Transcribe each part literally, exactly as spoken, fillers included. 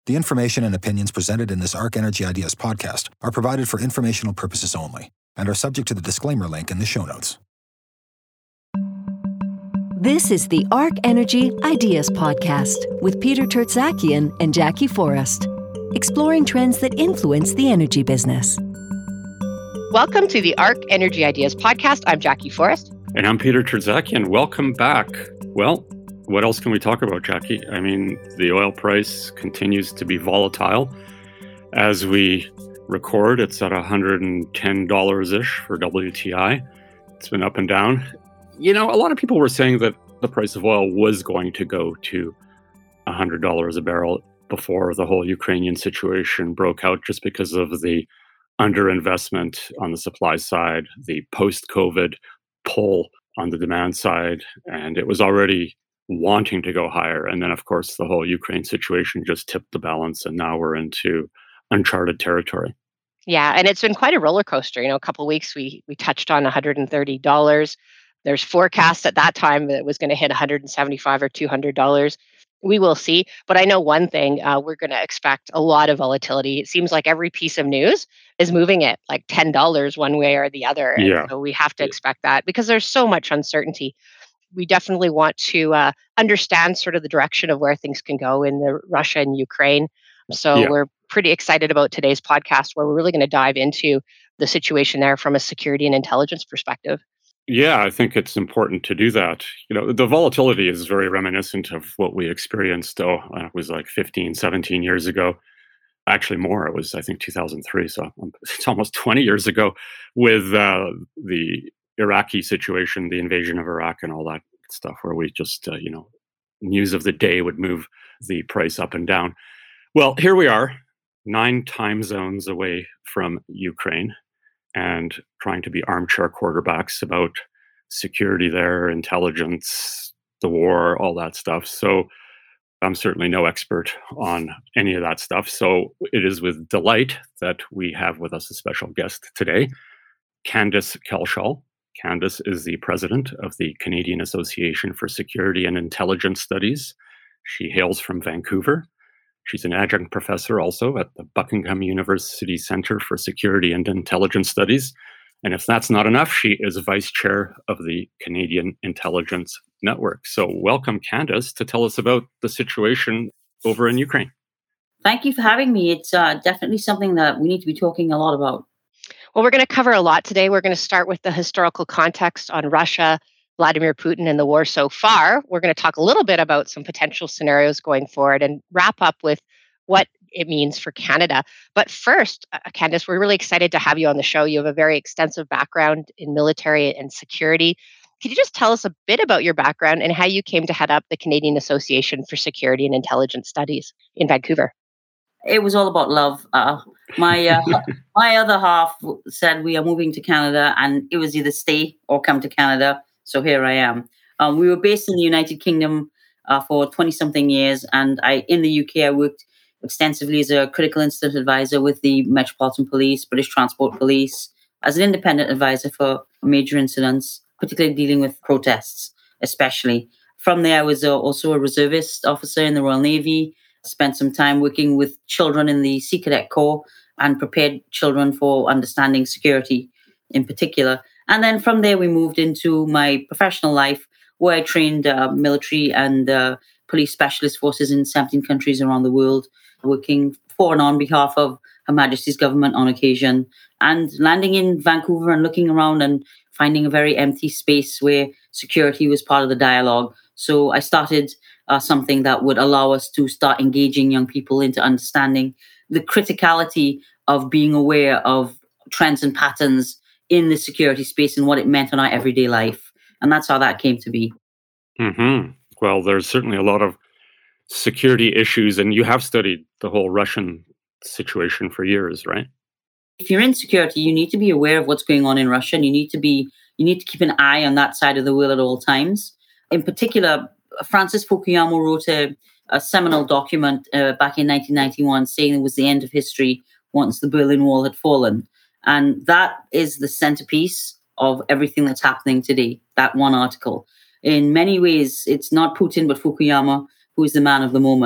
The information and opinions presented in this Arc Energy Ideas podcast are provided for informational purposes only and are subject to the disclaimer link in the show notes. This is the Arc Energy Ideas podcast with Peter Tertzakian and Jackie Forrest, exploring trends that influence the energy business. Welcome to the Arc Energy Ideas podcast. I'm Jackie Forrest. And I'm Peter Tertzakian. Welcome back. Well, what else can we talk about, Jackie? I mean, the oil price continues to be volatile. As we record, it's at one hundred ten dollars-ish for W T I. It's been up and down. You know, a lot of people were saying that the price of oil was going to go to one hundred dollars a barrel before the whole Ukrainian situation broke out, just because of the underinvestment on the supply side, the post-COVID pull on the demand side, and it was already wanting to go higher. And then, of course, the whole Ukraine situation just tipped the balance, and now we're into uncharted territory. Yeah, and it's been quite a roller coaster. You know, a couple of weeks we we touched on one hundred thirty dollars. There's forecasts at that time that it was going to hit one hundred seventy-five dollars or two hundred dollars. We will see. But I know one thing, uh, we're going to expect a lot of volatility. It seems like every piece of news is moving it like ten dollars one way or the other. And Yeah. so we have to expect that because there's so much uncertainty. We definitely want to uh, understand sort of the direction of where things can go in the Russia and Ukraine. So Yeah. we're pretty excited about today's podcast, where we're really going to dive into the situation there from a security and intelligence perspective. Yeah, I think it's important to do that. You know, the volatility is very reminiscent of what we experienced, oh, uh, it was like fifteen, seventeen years ago. Actually more, it was, I think, two thousand three. So um, it's almost twenty years ago with uh, the Iraqi situation, the invasion of Iraq and all that stuff, where we just, uh, you know, news of the day would move the price up and down. Well, here we are, nine time zones away from Ukraine, and trying to be armchair quarterbacks about security there, intelligence, the war, all that stuff. So I'm certainly no expert on any of that stuff. So it is with delight that we have with us a special guest today, Candace Kelshall. Candace is the president of the Canadian Association for Security and Intelligence Studies. She hails from Vancouver. She's an adjunct professor also at the Buckingham University Centre for Security and Intelligence Studies. And if that's not enough, she is vice chair of the Canadian Intelligence Network. So welcome, Candace, to tell us about the situation over in Ukraine. Thank you for having me. It's uh, definitely something that we need to be talking a lot about. Well, we're going to cover a lot today. We're going to start with the historical context on Russia, Vladimir Putin, and the war so far. We're going to talk a little bit about some potential scenarios going forward and wrap up with what it means for Canada. But first, uh, Candace, we're really excited to have you on the show. You have a very extensive background in military and security. Could you just tell us a bit about your background and how you came to head up the Canadian Association for Security and Intelligence Studies in Vancouver? It was all about love. Uh, my uh, my other half said we are moving to Canada, and it was either stay or come to Canada. So here I am. Um, we were based in the United Kingdom uh, for twenty-something years, and I in the U K I worked extensively as a critical incident advisor with the Metropolitan Police, British Transport Police, as an independent advisor for major incidents, particularly dealing with protests, especially. From there, I was uh, also a reservist officer in the Royal Navy, spent some time working with children in the Sea Cadet Corps and prepared children for understanding security in particular. And then from there, we moved into my professional life, where I trained uh, military and uh, police specialist forces in seventeen countries around the world, working for and on behalf of Her Majesty's government on occasion, and landing in Vancouver and looking around and finding a very empty space where security was part of the dialogue. So I started uh, something that would allow us to start engaging young people into understanding the criticality of being aware of trends and patterns in the security space and what it meant on our everyday life. And that's how that came to be. Mm-hmm. Well, there's certainly a lot of security issues, and you have studied the whole Russian situation for years, right? If you're in security, you need to be aware of what's going on in Russia, and you need to be you need to keep an eye on that side of the world at all times. In particular, Francis Fukuyama wrote a, a seminal document uh, back in nineteen ninety-one saying it was the end of history once the Berlin Wall had fallen. And that is the centerpiece of everything that's happening today, that one article. In many ways, it's not Putin, but Fukuyama who is the man of the moment.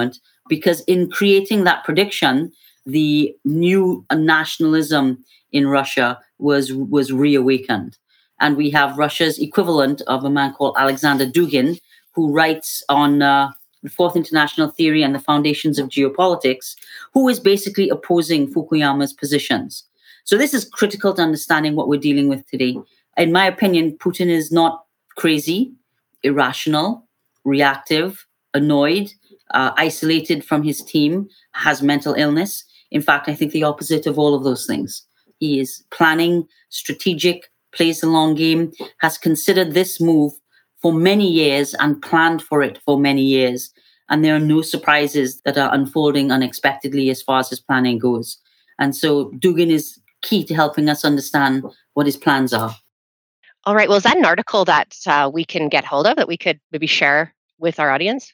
because in creating that prediction, the new nationalism in Russia was was reawakened. And we have Russia's equivalent of a man called Alexander Dugin, who writes on uh, the Fourth International Theory and the Foundations of Geopolitics, who is basically opposing Fukuyama's positions. So this is critical to understanding what we're dealing with today. In my opinion, Putin is not crazy, irrational, reactive, annoyed, uh, isolated from his team, has mental illness. In fact, I think the opposite of all of those things. He is planning, strategic, plays the long game, has considered this move for many years and planned for it for many years. And there are no surprises that are unfolding unexpectedly as far as his planning goes. And so Dugin is key to helping us understand what his plans are. All right. Well, is that an article that uh, we can get hold of that we could maybe share with our audience?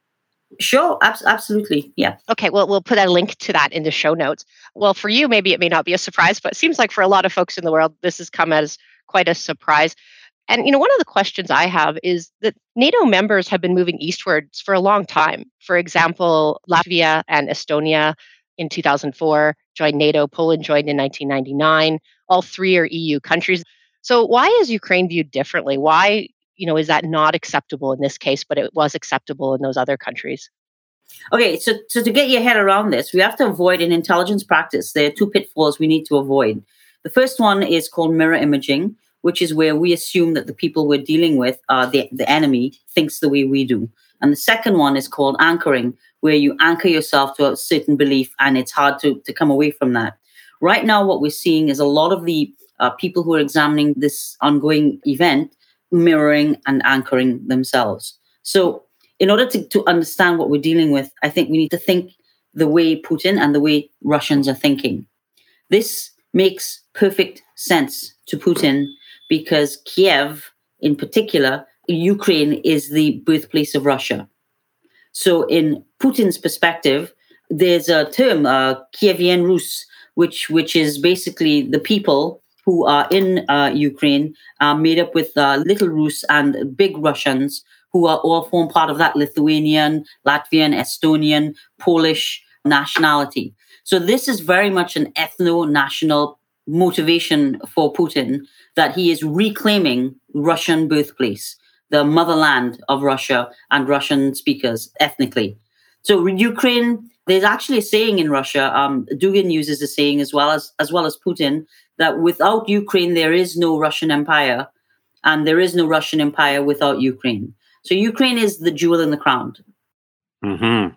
Sure, ab- absolutely. Yeah. Okay, well, we'll put a link to that in the show notes. Well, for you, maybe it may not be a surprise, but it seems like for a lot of folks in the world, this has come as quite a surprise. And, you know, one of the questions I have is that NATO members have been moving eastwards for a long time. For example, Latvia and Estonia in two thousand four joined NATO. Poland joined in nineteen ninety-nine. All three are E U countries. So why is Ukraine viewed differently? Why, you know, is that not acceptable in this case, but it was acceptable in those other countries? Okay, so, so to get your head around this, we have to avoid in intelligence practice. There are two pitfalls we need to avoid. The first one is called mirror imaging, which is where we assume that the people we're dealing with, uh, the, the enemy, thinks the way we do. And the second one is called anchoring, where you anchor yourself to a certain belief and it's hard to, to come away from that. Right now, what we're seeing is a lot of the uh, people who are examining this ongoing event mirroring and anchoring themselves. So in order to, to understand what we're dealing with, I think we need to think the way Putin and the way Russians are thinking. This makes perfect sense to Putin because Kiev, in particular, Ukraine is the birthplace of Russia. So in Putin's perspective, there's a term, uh, Kievian Rus, which, which is basically the people who are in uh, Ukraine, uh, made up with uh, little Rus and big Russians, who are all form part of that Lithuanian, Latvian, Estonian, Polish nationality. So this is very much an ethno-national motivation for Putin, that he is reclaiming Russian birthplace, the motherland of Russia and Russian speakers ethnically. So Ukraine, there's actually a saying in Russia, um, Dugin uses a saying as well as as well as Putin, that without Ukraine, there is no Russian empire, and there is no Russian empire without Ukraine. So Ukraine is the jewel in the crown. Mm-hmm.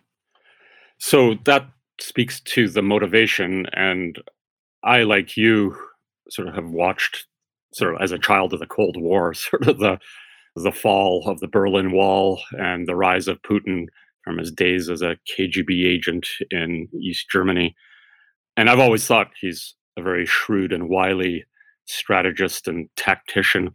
So that speaks to the motivation. And I, like you, sort of have watched, sort of as a child of the Cold War, sort of the the fall of the Berlin Wall and the rise of Putin from his days as a K G B agent in East Germany. And I've always thought he's a very shrewd and wily strategist and tactician.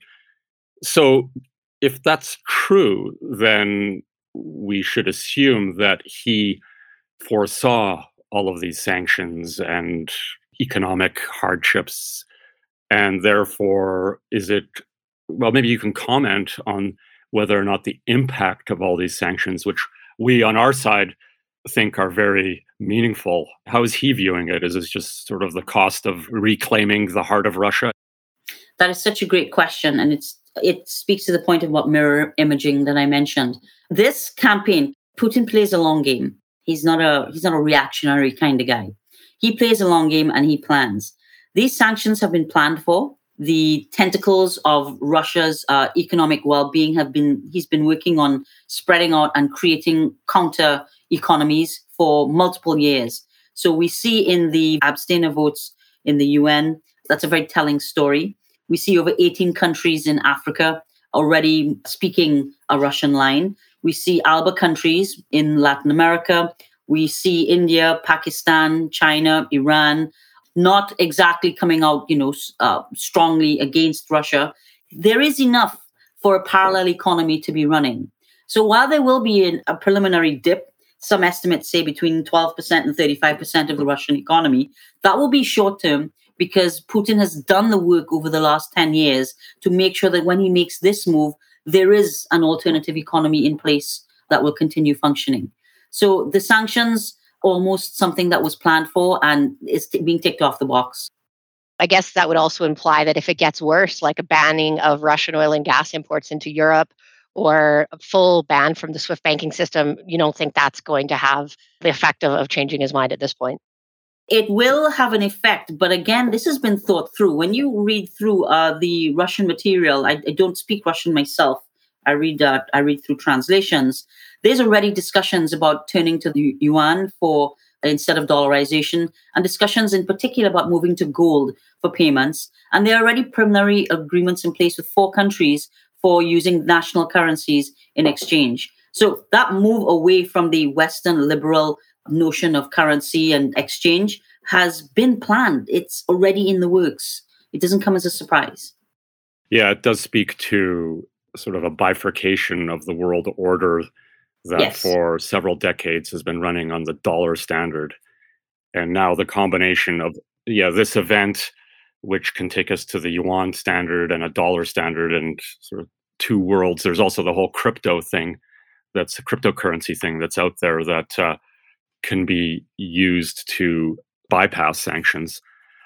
So if that's true, then we should assume that he foresaw all of these sanctions and economic hardships. And therefore, is it, well, maybe you can comment on whether or not the impact of all these sanctions, which we on our side think are very meaningful. How is he viewing it? Is it just sort of the cost of reclaiming the heart of Russia? That is such a great question. And it's it speaks to the point about mirror imaging that I mentioned. This campaign, Putin plays a long game. He's not a he's not a reactionary kind of guy. He plays a long game and he plans. These sanctions have been planned for. The tentacles of Russia's uh, economic well-being have been, he's been working on spreading out and creating counter economies for multiple years. So we see in the abstainer votes in the U N, that's a very telling story. We see over eighteen countries in Africa already speaking a Russian line. We see ALBA countries in Latin America. We see India, Pakistan, China, Iran, not exactly coming out, you know, uh, strongly against Russia. There is enough for a parallel economy to be running. So while there will be an, a preliminary dip, some estimates say between twelve percent and thirty-five percent of the Russian economy, that will be short term because Putin has done the work over the last ten years to make sure that when he makes this move, there is an alternative economy in place that will continue functioning. So the sanctions almost something that was planned for and is t- being ticked off the box. I guess that would also imply that if it gets worse, like a banning of Russian oil and gas imports into Europe or a full ban from the SWIFT banking system, you don't think that's going to have the effect of, of changing his mind at this point? It will have an effect, but again, this has been thought through. When you read through uh, the Russian material, I, I don't speak Russian myself. I read uh, I read through translations. There's already discussions about turning to the yuan for instead of dollarization, and discussions in particular about moving to gold for payments. And there are already preliminary agreements in place with four countries for using national currencies in exchange. So that move away from the Western liberal notion of currency and exchange has been planned. It's already in the works. It doesn't come as a surprise. Yeah, it does speak to sort of a bifurcation of the world order that Yes. for several decades has been running on the dollar standard. And now the combination of, yeah, this event, which can take us to the yuan standard and a dollar standard and sort of two worlds. There's also the whole crypto thing, that's a cryptocurrency thing that's out there that uh, can be used to bypass sanctions.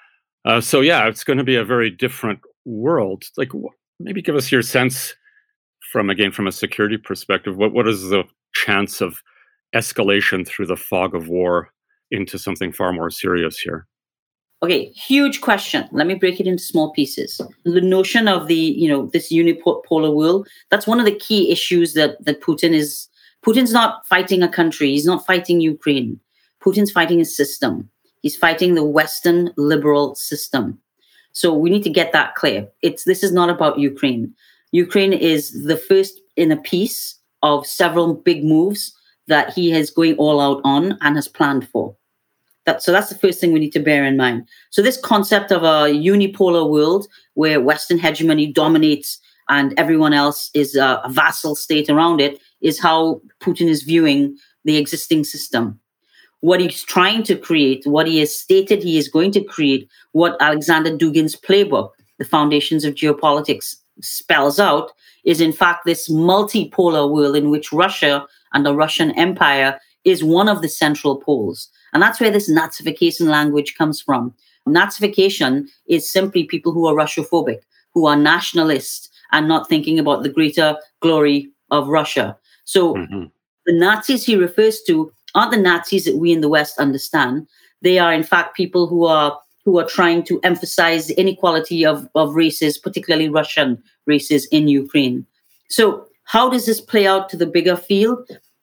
Uh, so yeah, it's going to be a very different world. Like, wh- maybe give us your sense from, again, from a security perspective. What what is the chance of escalation through the fog of war into something far more serious here? Okay, huge question. Let me break it into small pieces. The notion of the, you know, this unipolar world, that's one of the key issues that that Putin is, Putin's not fighting a country. He's not fighting Ukraine. Putin's fighting a system. He's fighting the Western liberal system. So we need to get that clear. It's this is not about Ukraine. Ukraine is the first in a piece of several big moves that he is going all out on and has planned for. That, so that's the first thing we need to bear in mind. So this concept of a unipolar world where Western hegemony dominates and everyone else is a, a vassal state around it is how Putin is viewing the existing system. What he's trying to create, what he has stated he is going to create, what Alexander Dugin's playbook, The Foundations of Geopolitics, spells out, is in fact this multipolar world in which Russia and the Russian Empire is one of the central poles. And that's where this Nazification language comes from. Nazification is simply people who are Russophobic, who are nationalists and not thinking about the greater glory of Russia. So mm-hmm. the Nazis he refers to aren't the Nazis that we in the West understand. They are, in fact, people who are who are trying to emphasize the inequality of, of races, particularly Russian races in Ukraine. So how does this play out to the bigger field?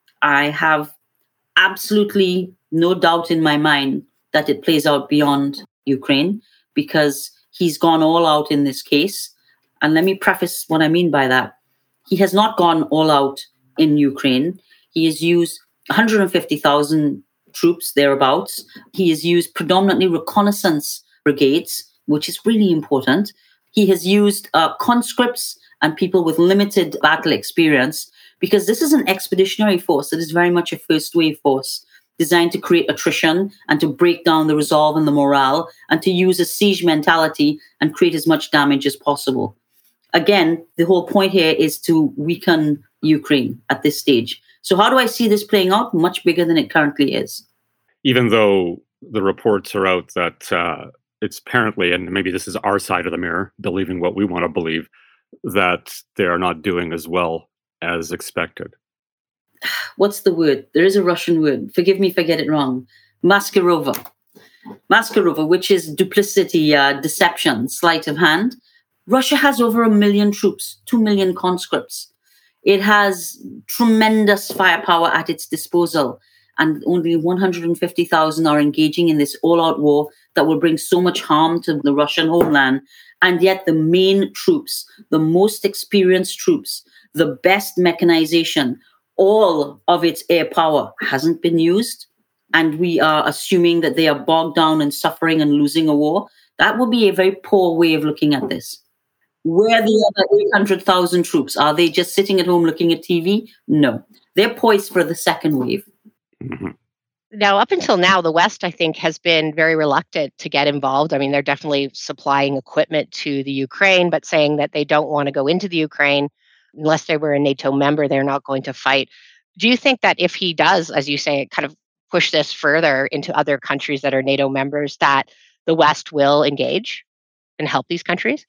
I have absolutely no doubt in my mind that it plays out beyond Ukraine because he's gone all out in this case. And let me preface what I mean by that. He has not gone all out in Ukraine. He has used one hundred fifty thousand troops thereabouts. He has used predominantly reconnaissance brigades, which is really important. He has used uh, conscripts and people with limited battle experience because this is an expeditionary force that is very much a first wave force designed to create attrition and to break down the resolve and the morale and to use a siege mentality and create as much damage as possible. Again, the whole point here is to weaken Ukraine at this stage. So how do I see this playing out? Much bigger than it currently is. Even though the reports are out that uh, it's apparently, and maybe this is our side of the mirror, believing what we want to believe, that they are not doing as well as expected. What's the word? There is a Russian word. Forgive me if I get it wrong. Maskarova. Maskarova, which is duplicity, uh, deception, sleight of hand. Russia has over a million troops, two million conscripts. It has tremendous firepower at its disposal, and only one hundred fifty thousand are engaging in this all-out war that will bring so much harm to the Russian homeland. And yet the main troops, the most experienced troops, the best mechanization, all of its air power hasn't been used. And we are assuming that they are bogged down and suffering and losing a war. That would be a very poor way of looking at this. Where are the other eight hundred thousand troops? Are they just sitting at home looking at T V? No. They're poised for the second wave. Mm-hmm. Now, up until now, the West, I think, has been very reluctant to get involved. I mean, they're definitely supplying equipment to the Ukraine, but saying that they don't want to go into the Ukraine unless they were a NATO member. They're not going to fight. Do you think that if he does, as you say, kind of push this further into other countries that are NATO members, that the West will engage and help these countries?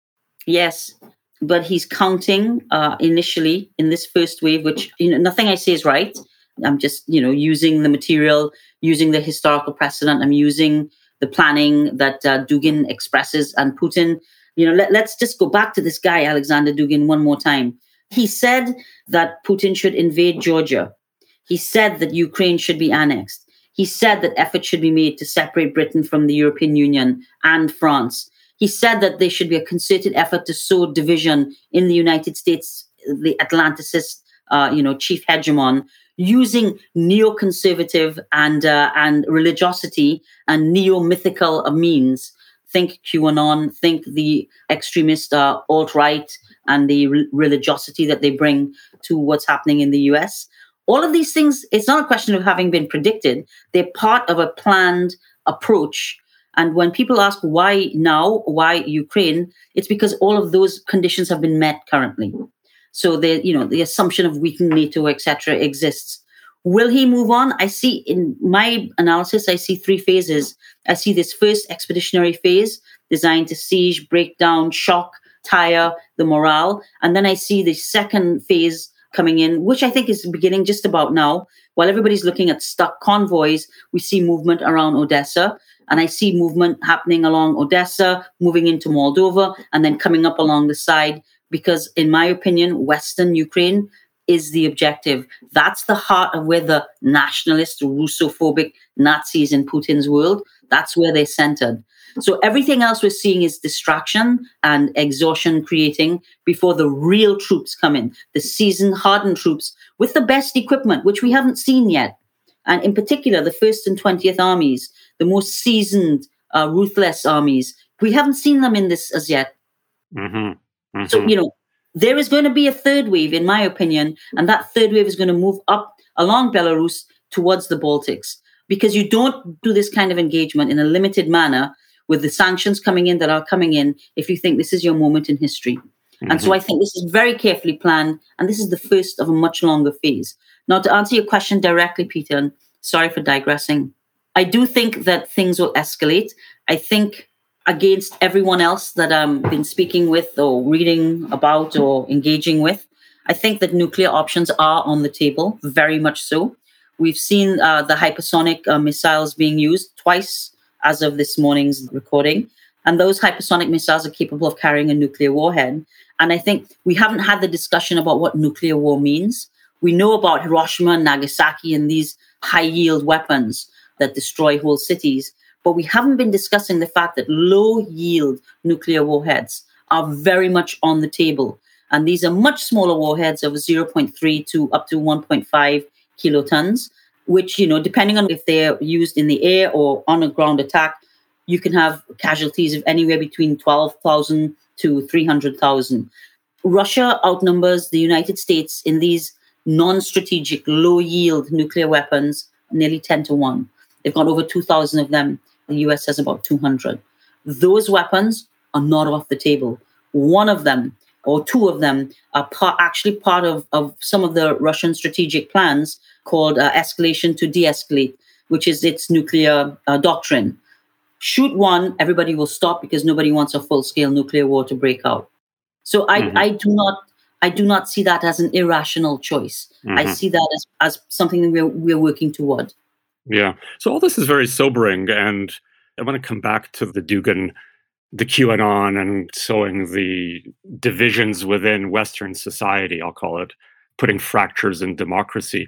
Yes, but he's counting uh, initially in this first wave, which, you know, nothing I say is right. I'm just, you know, using the material, using the historical precedent. I'm using the planning that uh, Dugin expresses, and Putin. You know, let, let's just go back to this guy, Alexander Dugin, one more time. He said that Putin should invade Georgia. He said that Ukraine should be annexed. He said that efforts should be made to separate Britain from the European Union and France. He said that there should be a concerted effort to sow division in the United States, the Atlanticist, uh, you know, chief hegemon, using neoconservative and uh, and religiosity and neo-mythical means. Think QAnon, think the extremist uh, alt-right and the re- religiosity that they bring to what's happening in the U S. All of these things, it's not a question of having been predicted. They're part of a planned approach. And when people ask why now, why Ukraine, it's because all of those conditions have been met currently. So the, you know, the assumption of weakening NATO, et cetera, exists. Will he move on? I see, in my analysis, I see three phases. I see this first expeditionary phase designed to siege, break down, shock, tire the morale. And then I see the second phase coming in, which I think is beginning just about now. While everybody's looking at stuck convoys, we see movement around Odessa. And I see movement happening along Odessa, moving into Moldova, and then coming up along the side. Because in my opinion, Western Ukraine is the objective. That's the heart of where the nationalist, Russophobic Nazis in Putin's world, that's where they're centered. So everything else we're seeing is distraction and exhaustion creating before the real troops come in, the seasoned, hardened troops with the best equipment, which we haven't seen yet. And in particular, the first and twentieth armies, the most seasoned, uh, ruthless armies. We haven't seen them in this as yet. Mm-hmm. Mm-hmm. So, you know, there is going to be a third wave, in my opinion, and that third wave is going to move up along Belarus towards the Baltics, because you don't do this kind of engagement in a limited manner with the sanctions coming in that are coming in if you think this is your moment in history. Mm-hmm. And so I think this is very carefully planned, and this is the first of a much longer phase. Now, to answer your question directly, Peter, and sorry for digressing, I do think that things will escalate. I think against everyone else that I've been speaking with or reading about or engaging with, I think that nuclear options are on the table, very much so. We've seen uh, the hypersonic uh, missiles being used twice as of this morning's recording. And those hypersonic missiles are capable of carrying a nuclear warhead. And I think we haven't had the discussion about what nuclear war means. We know about Hiroshima and Nagasaki and these high-yield weapons that destroy whole cities. But we haven't been discussing the fact that low-yield nuclear warheads are very much on the table. And these are much smaller warheads of zero point three to up to one point five kilotons, which, you know, depending on if they're used in the air or on a ground attack, you can have casualties of anywhere between twelve thousand to three hundred thousand. Russia outnumbers the United States in these non-strategic, low-yield nuclear weapons nearly ten to one. They've got over two thousand of them. The U S has about two hundred. Those weapons are not off the table. One of them, or two of them, are part, actually part of, of some of the Russian strategic plans called uh, escalation to de-escalate, which is its nuclear uh, doctrine. Shoot one, everybody will stop because nobody wants a full-scale nuclear war to break out. So I, mm-hmm. I do not I do not see that as an irrational choice. Mm-hmm. I see that as, as something that we're, we're working toward. Yeah. So all this is very sobering. And I want to come back to the Dugin, the QAnon, and sowing the divisions within Western society, I'll call it, putting fractures in democracy.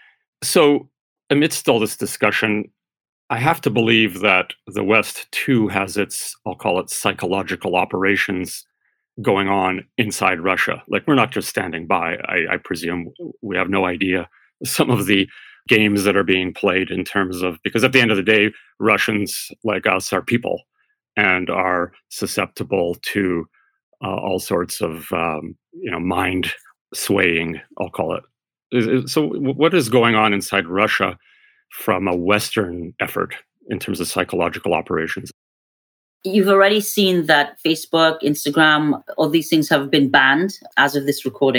So amidst all this discussion, I have to believe that the West, too, has its, I'll call it, psychological operations going on inside Russia. Like, we're not just standing by, I, I presume. We have no idea some of the games that are being played in terms of, because at the end of the day, Russians like us are people and are susceptible to uh, all sorts of, um, you know, mind swaying, I'll call it. So what is going on inside Russia from a Western effort in terms of psychological operations? You've already seen that Facebook, Instagram, all these things have been banned as of this recording.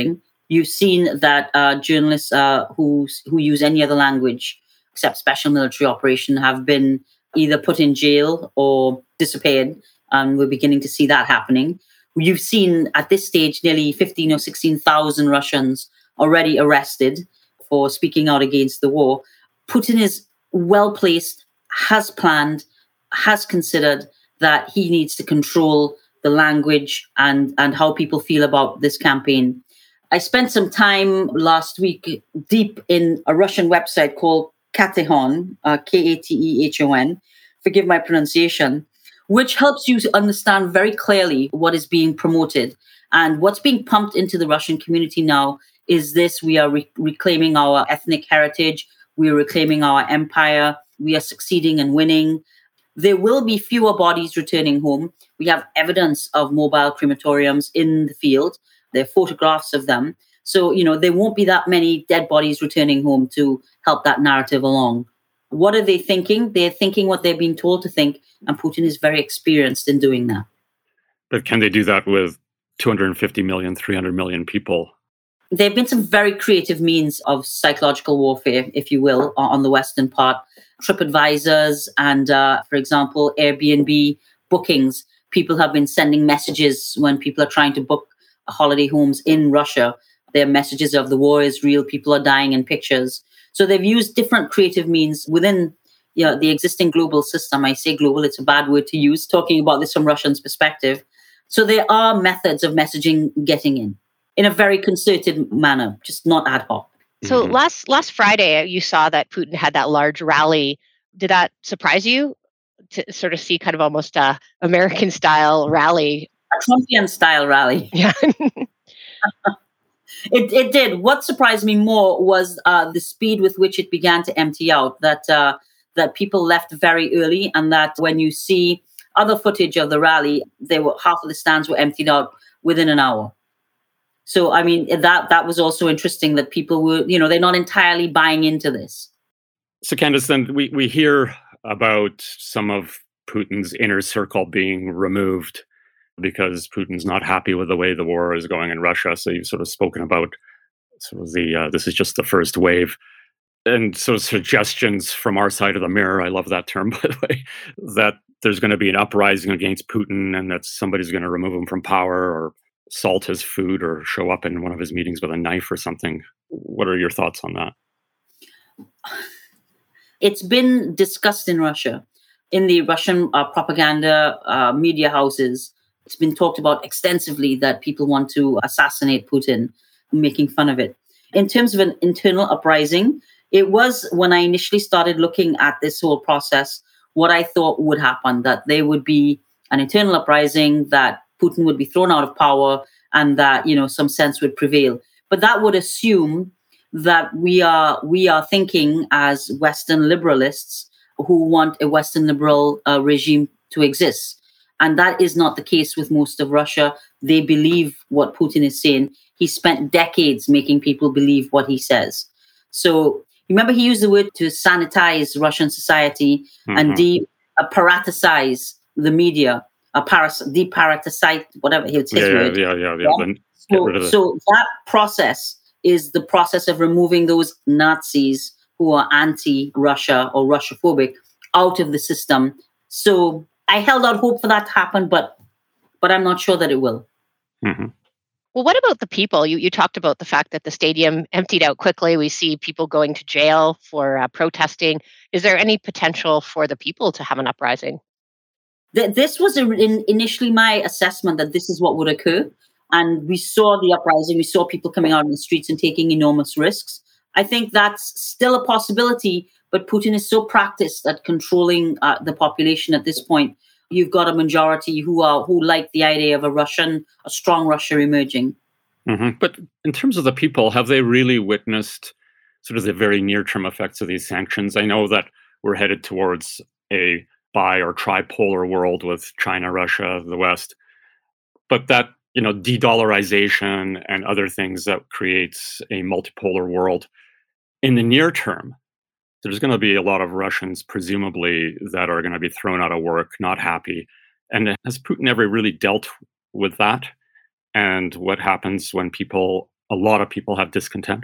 You've seen that uh, journalists uh, who who use any other language except special military operation have been either put in jail or disappeared, and we're beginning to see that happening. You've seen at this stage nearly fifteen or sixteen thousand Russians already arrested for speaking out against the war. Putin is well placed, has planned, has considered that he needs to control the language and, and how people feel about this campaign. I spent some time last week deep in a Russian website called Katehon, uh, K A T E H O N, forgive my pronunciation, which helps you to understand very clearly what is being promoted. And what's being pumped into the Russian community now is this: we are re- reclaiming our ethnic heritage, we are reclaiming our empire, we are succeeding and winning. There will be fewer bodies returning home. We have evidence of mobile crematoriums in the field. There are photographs of them. So, you know, there won't be that many dead bodies returning home to help that narrative along. What are they thinking? They're thinking what they've been told to think, and Putin is very experienced in doing that. But can they do that with two hundred fifty million, three hundred million people? There have been some very creative means of psychological warfare, if you will, on the Western part. TripAdvisors and, uh, for example, Airbnb bookings. People have been sending messages when people are trying to book holiday homes in Russia. There are messages of the war is real, people are dying in pictures. So they've used different creative means within, you know, the existing global system. I say global, it's a bad word to use, talking about this from Russians' perspective. So there are methods of messaging getting in, in a very concerted manner, just not ad hoc. So Mhm. last last Friday, you saw that Putin had that large rally. Did that surprise you to sort of see kind of almost a American style rally? A Trumpian style rally. Yeah. It it did. What surprised me more was uh, the speed with which it began to empty out, that uh, that people left very early, and that when you see other footage of the rally, they were half of the stands were emptied out within an hour. So, I mean, that that was also interesting that people were, you know, they're not entirely buying into this. So, Candace, then we, we hear about some of Putin's inner circle being removed because Putin's not happy with the way the war is going in Russia. So you've sort of spoken about sort of the, uh, this is just the first wave. And so suggestions from our side of the mirror, I love that term, by the way, that there's going to be an uprising against Putin and that somebody's going to remove him from power or salt his food or show up in one of his meetings with a knife or something. What are your thoughts on that? It's been discussed in Russia, in the Russian uh, propaganda uh, media houses. It's been talked about extensively that people want to assassinate Putin, making fun of it. In terms of an internal uprising, it was when I initially started looking at this whole process, what I thought would happen, that there would be an internal uprising, that Putin would be thrown out of power, and that, you know, some sense would prevail. But that would assume that we are we are thinking as Western liberalists who want a Western liberal uh, regime to exist. And that is not the case with most of Russia. They believe what Putin is saying. He spent decades making people believe what he says. So remember, he used the word to sanitize Russian society mm-hmm. and de-paraticize the media. A paras- deparaticize, whatever it's his yeah, word. Yeah, yeah, yeah. yeah. yeah? So, so that process is the process of removing those Nazis who are anti-Russia or Russophobic out of the system. So I held out hope for that to happen, but but I'm not sure that it will. Mm-hmm. Well, what about the people? You you talked about the fact that the stadium emptied out quickly. We see people going to jail for uh, protesting. Is there any potential for the people to have an uprising? This was a, in, initially my assessment that this is what would occur. And we saw the uprising. We saw people coming out in the streets and taking enormous risks. I think that's still a possibility, but Putin is so practiced at controlling uh, the population at this point. You've got a majority who are who like the idea of a Russian, a strong Russia emerging. Mm-hmm. But in terms of the people, have they really witnessed sort of the very near-term effects of these sanctions? I know that we're headed towards a bi or tripolar world with China, Russia, the West, but that, you know, de-dollarization and other things that creates a multipolar world. In the near term, there's going to be a lot of Russians, presumably, that are going to be thrown out of work, not happy. And has Putin ever really dealt with that? And what happens when people a lot of people have discontent?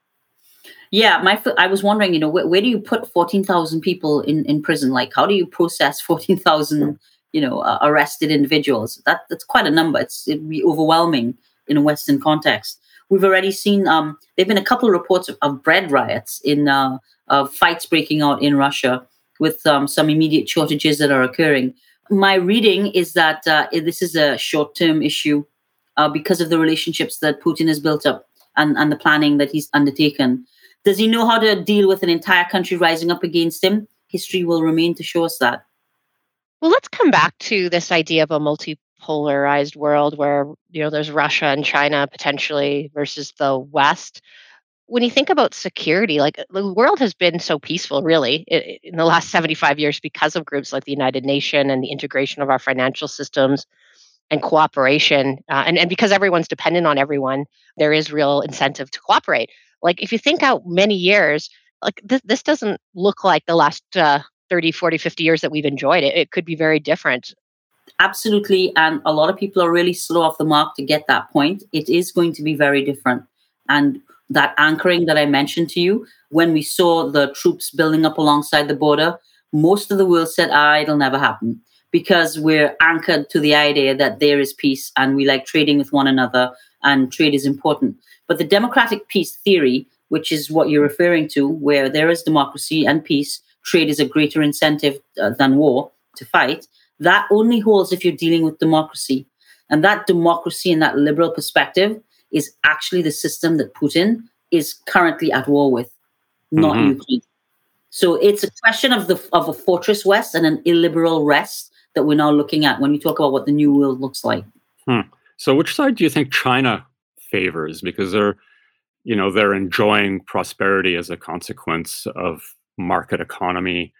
Yeah, my I was wondering, you know, where, where do you put fourteen thousand people in, in prison? Like, how do you process fourteen thousand, you know, uh, arrested individuals? That That's quite a number. It's, it'd be overwhelming in a Western context. We've already seen, um, there have been a couple of reports of, of bread riots, in uh, of fights breaking out in Russia with um, some immediate shortages that are occurring. My reading is that uh, this is a short-term issue uh, because of the relationships that Putin has built up and, and the planning that he's undertaken. Does he know how to deal with an entire country rising up against him? History will remain to show us that. Well, let's come back to this idea of a multipolarized world where, you know, there's Russia and China potentially versus the West. When you think about security, like the world has been so peaceful, really, i- in the last seventy-five years because of groups like the United Nations and the integration of our financial systems and cooperation. Uh, and, and because everyone's dependent on everyone, there is real incentive to cooperate. Like if you think out many years, like this, this doesn't look like the last uh, thirty, forty, fifty years that we've enjoyed it. It could be very different. Absolutely. And a lot of people are really slow off the mark to get that point. It is going to be very different. And that anchoring that I mentioned to you, when we saw the troops building up alongside the border, most of the world said, ah, it'll never happen, because we're anchored to the idea that there is peace and we like trading with one another and trade is important. But the democratic peace theory, which is what you're referring to, where there is democracy and peace, trade is a greater incentive uh, than war to fight, that only holds if you're dealing with democracy. And that democracy and that liberal perspective is actually the system that Putin is currently at war with, not mm-hmm. Ukraine. So it's a question of the of a fortress West and an illiberal West that we're now looking at when we talk about what the new world looks like. Hmm. So which side do you think China favors? Because they're, you know, they're enjoying prosperity as a consequence of market economy.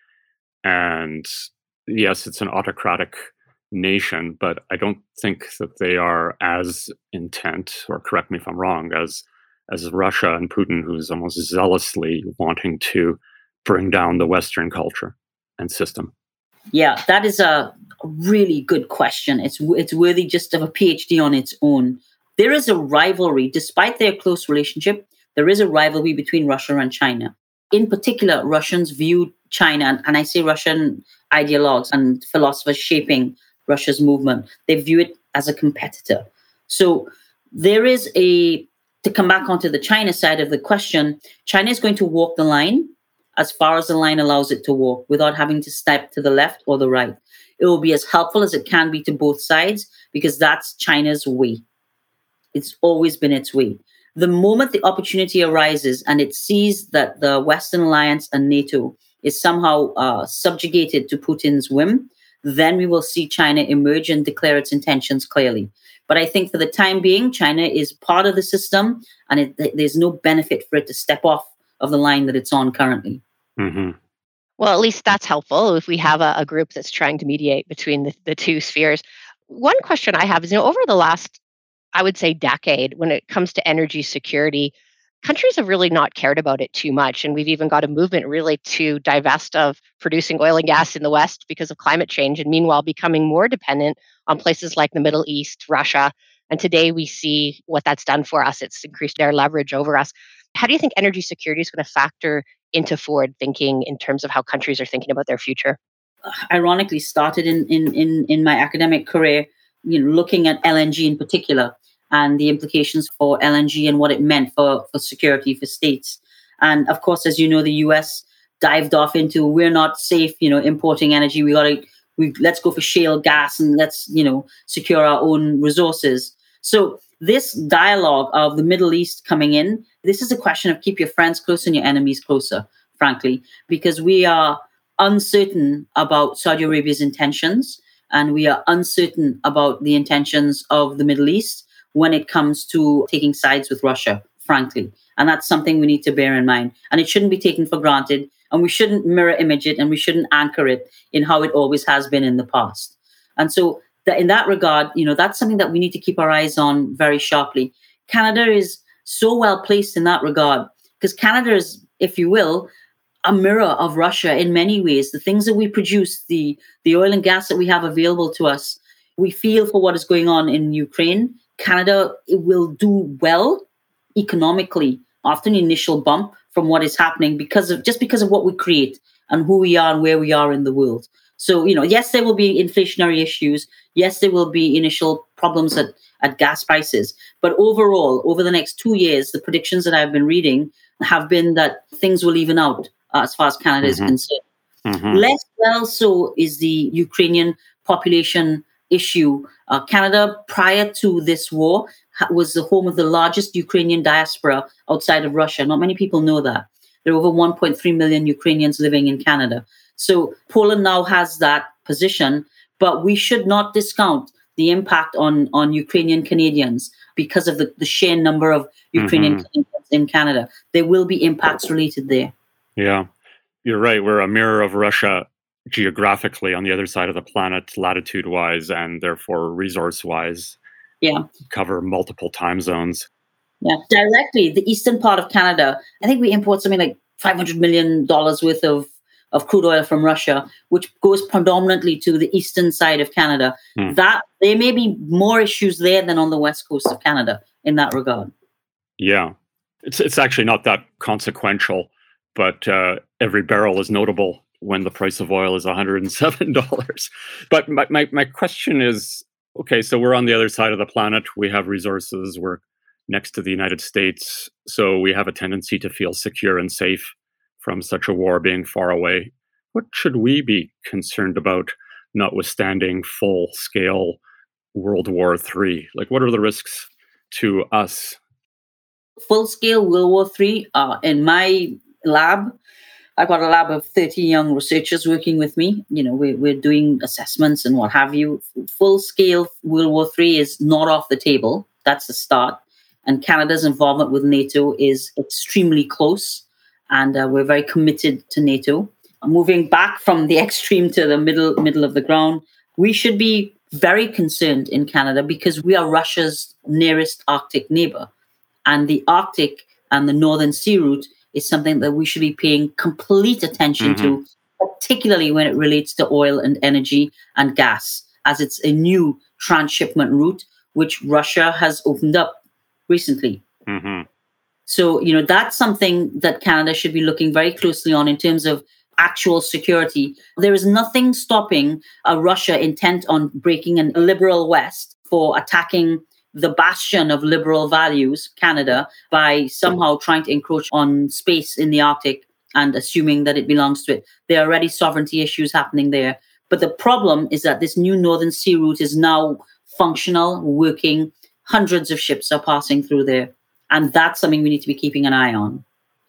And yes, it's an autocratic nation, but I don't think that they are as intent, or correct me if I'm wrong, as as Russia and Putin, who's almost zealously wanting to bring down the Western culture and system. Yeah, that is a really good question. It's it's worthy just of a PhD on its own. There is a rivalry, despite their close relationship, there is a rivalry between Russia and China. In particular, Russians view China, and, and I say Russian ideologues and philosophers shaping Russia's movement, they view it as a competitor. So there is a, to come back onto the China side of the question, China is going to walk the line as far as the line allows it to walk without having to step to the left or the right. It will be as helpful as it can be to both sides because that's China's way. It's always been its way. The moment the opportunity arises and it sees that the Western Alliance and NATO is somehow uh, subjugated to Putin's whim, then we will see China emerge and declare its intentions clearly. But I think for the time being, China is part of the system and it, there's no benefit for it to step off of the line that it's on currently. Mm-hmm. Well, at least that's helpful if we have a, a group that's trying to mediate between the, the two spheres. One question I have is, you know, over the last, I would say, decade, when it comes to energy security, countries have really not cared about it too much. And we've even got a movement really to divest of producing oil and gas in the West because of climate change, and meanwhile becoming more dependent on places like the Middle East, Russia. And today we see what that's done for us. It's increased their leverage over us. How do you think energy security is going to factor into forward thinking in terms of how countries are thinking about their future? Ironically, started in in in, in my academic career, you know, looking at L N G in particular and the implications for L N G and what it meant for, for security for states. And of course, as you know, the U S dived off into, we're not safe, you know, importing energy. We got to, we let's go for shale gas and let's, you know, secure our own resources. So this dialogue of the Middle East coming in, this is a question of keep your friends close and your enemies closer, frankly, because we are uncertain about Saudi Arabia's intentions and we are uncertain about the intentions of the Middle East when it comes to taking sides with Russia, frankly. And that's something we need to bear in mind. And it shouldn't be taken for granted. And we shouldn't mirror image it and we shouldn't anchor it in how it always has been in the past. And so that in that regard, you know, that's something that we need to keep our eyes on very sharply. Canada is so well placed in that regard because Canada is, if you will, a mirror of Russia in many ways. The things that we produce, the, the oil and gas that we have available to us, we feel for what is going on in Ukraine. Canada will do well economically after an initial bump from what is happening because of just because of what we create and who we are and where we are in the world. So, you know, yes, there will be inflationary issues. Yes, there will be initial problems at, at gas prices. But overall, over the next two years, the predictions that I've been reading have been that things will even out uh, as far as Canada mm-hmm. is concerned. Mm-hmm. Less well so is the Ukrainian population issue. Uh, Canada, prior to this war, ha- was the home of the largest Ukrainian diaspora outside of Russia. Not many people know that. There are over one point three million Ukrainians living in Canada. So Poland now has that position, but we should not discount the impact on, on Ukrainian Canadians because of the, the sheer number of Ukrainian mm-hmm. Canadians in Canada. There will be impacts related there. Yeah, you're right. We're a mirror of Russia geographically on the other side of the planet, latitude-wise, and therefore resource-wise. Yeah. Cover multiple time zones. Yeah, directly, the eastern part of Canada, I think we import something like five hundred million dollars worth of, of crude oil from Russia, which goes predominantly to the eastern side of Canada. Hmm. That there may be more issues there than on the west coast of Canada in that regard. Yeah, it's it's actually not that consequential, but uh, every barrel is notable when the price of oil is one hundred seven dollars. But my, my, my question is, okay, so we're on the other side of the planet. We have resources. We're next to the United States. So we have a tendency to feel secure and safe from such a war being far away. What should we be concerned about, notwithstanding full-scale World War Three? Like, what are the risks to us? Full-scale World War Three, uh, in my lab, I've got a lab of thirty young researchers working with me. You know, we're, we're doing assessments and what have you. Full-scale World War Three is not off the table. That's the start. And Canada's involvement with NATO is extremely close. And uh, we're very committed to NATO. Moving back from the extreme to the middle middle of the ground, we should be very concerned in Canada because we are Russia's nearest Arctic neighbor. And the Arctic and the Northern Sea Route is something that we should be paying complete attention mm-hmm. to, particularly when it relates to oil and energy and gas, as it's a new transshipment route, which Russia has opened up recently. Mm-hmm. So, you know, that's something that Canada should be looking very closely on in terms of actual security. There is nothing stopping a Russia intent on breaking a liberal West for attacking the bastion of liberal values, Canada, by somehow trying to encroach on space in the Arctic and assuming that it belongs to it. There are already sovereignty issues happening there. But the problem is that this new Northern Sea Route is now functional, working. Hundreds of ships are passing through there. And that's something we need to be keeping an eye on.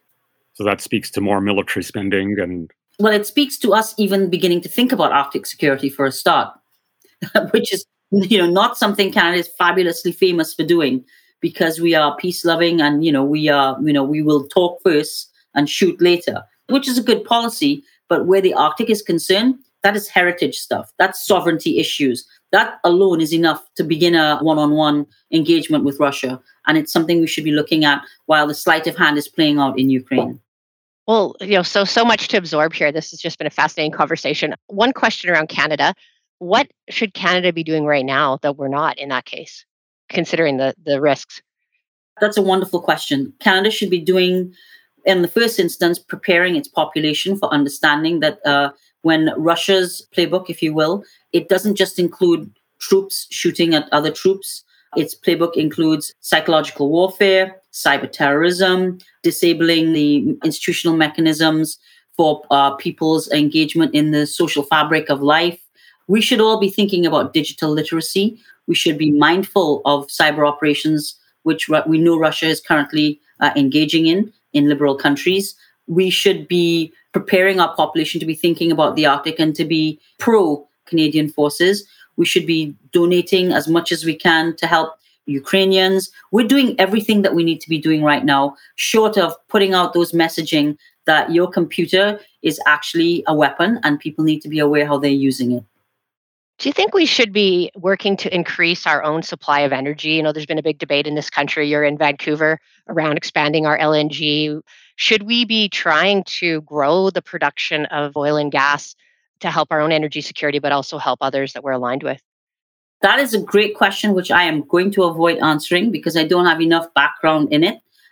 So that speaks to more military spending and... Well, it speaks to us even beginning to think about Arctic security for a start, which is, you know, not something Canada is fabulously famous for doing because we are peace-loving and, you know, we are, you know, we will talk first and shoot later, which is a good policy. But where the Arctic is concerned, that is heritage stuff. That's sovereignty issues. That alone is enough to begin a one-on-one engagement with Russia. And it's something we should be looking at while the sleight of hand is playing out in Ukraine. Well, you know, so, so much to absorb here. This has just been a fascinating conversation. One question around Canada. What should Canada be doing right now that we're not in that case, considering the, the risks? That's a wonderful question. Canada should be doing, in the first instance, preparing its population for understanding that uh, when Russia's playbook, if you will, it doesn't just include troops shooting at other troops. Its playbook includes psychological warfare, cyber terrorism, disabling the institutional mechanisms for uh, people's engagement in the social fabric of life. We should all be thinking about digital literacy. We should be mindful of cyber operations, which we know Russia is currently uh, engaging in, in liberal countries. We should be preparing our population to be thinking about the Arctic and to be pro-Canadian forces. We should be donating as much as we can to help Ukrainians. We're doing everything that we need to be doing right now, short of putting out those messaging that your computer is actually a weapon and people need to be aware how they're using it. Do you think we should be working to increase our own supply of energy? You know, there's been a big debate in this country. You're in Vancouver around expanding our L N G. Should we be trying to grow the production of oil and gas to help our own energy security, but also help others that we're aligned with? That is a great question, which I am going to avoid answering because I don't have enough background in it.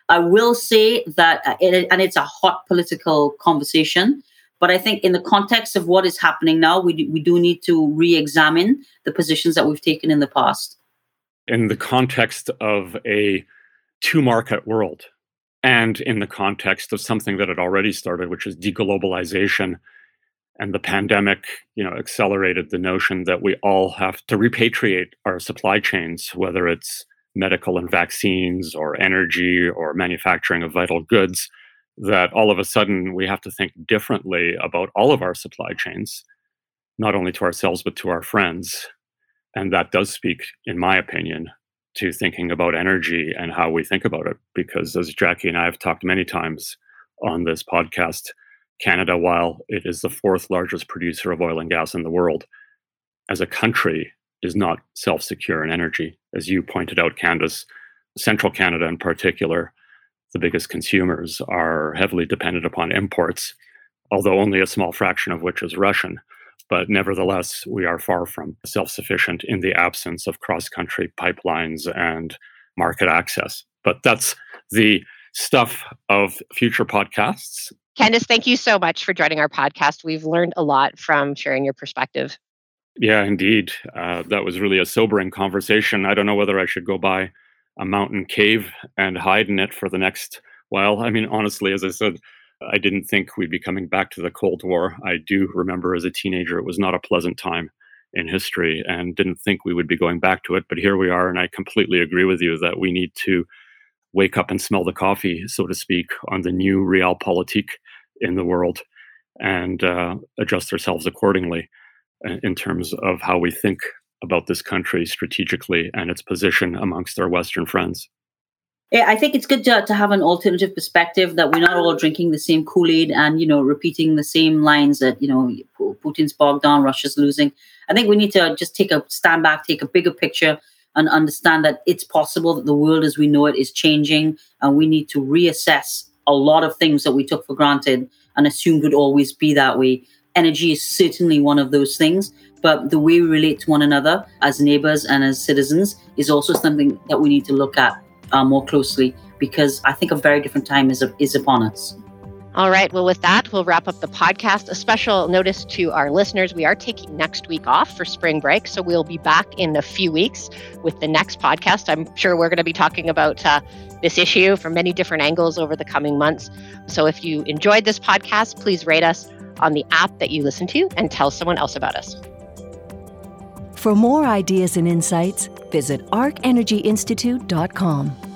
I will say that, uh, it, and it's a hot political conversation, but I think in the context of what is happening now, we do, we do need to re-examine the positions that we've taken in the past. In the context of a two-market world, and in the context of something that had already started, which is deglobalization, and the pandemic, you know, accelerated the notion that we all have to repatriate our supply chains, whether it's medical and vaccines or energy or manufacturing of vital goods, that all of a sudden we have to think differently about all of our supply chains, not only to ourselves, but to our friends. And that does speak, in my opinion, to thinking about energy and how we think about it. Because as Jackie and I have talked many times on this podcast, Canada, while it is the fourth largest producer of oil and gas in the world, as a country is not self-secure in energy. As you pointed out, Candace, Central Canada in particular, the biggest consumers are heavily dependent upon imports, although only a small fraction of which is Russian. But nevertheless, we are far from self-sufficient in the absence of cross-country pipelines and market access. But that's the stuff of future podcasts. Candace, thank you so much for joining our podcast. We've learned a lot from sharing your perspective. Yeah, indeed. Uh, that was really a sobering conversation. I don't know whether I should go buy a mountain cave and hide in it for the next while. I mean, honestly, as I said, I didn't think we'd be coming back to the Cold War. I do remember as a teenager, it was not a pleasant time in history and didn't think we would be going back to it. But here we are. And I completely agree with you that we need to wake up and smell the coffee, so to speak, on the new realpolitik in the world and uh, adjust ourselves accordingly in terms of how we think about this country strategically and its position amongst our Western friends. Yeah, I think it's good to, to have an alternative perspective, that we're not all drinking the same Kool-Aid and, you know, repeating the same lines that, you know, Putin's bogged down, Russia's losing. I think we need to just take a stand back, take a bigger picture and understand that it's possible that the world as we know it is changing, and we need to reassess a lot of things that we took for granted and assumed would always be that way. Energy is certainly one of those things, but the way we relate to one another as neighbors and as citizens is also something that we need to look at uh, more closely, because I think a very different time is, is upon us. All right. Well, with that, we'll wrap up the podcast. A special notice to our listeners. We are taking next week off for spring break, so we'll be back in a few weeks with the next podcast. I'm sure we're going to be talking about uh, this issue from many different angles over the coming months. So if you enjoyed this podcast, please rate us on the app that you listen to and tell someone else about us. For more ideas and insights, visit arc energy institute dot com.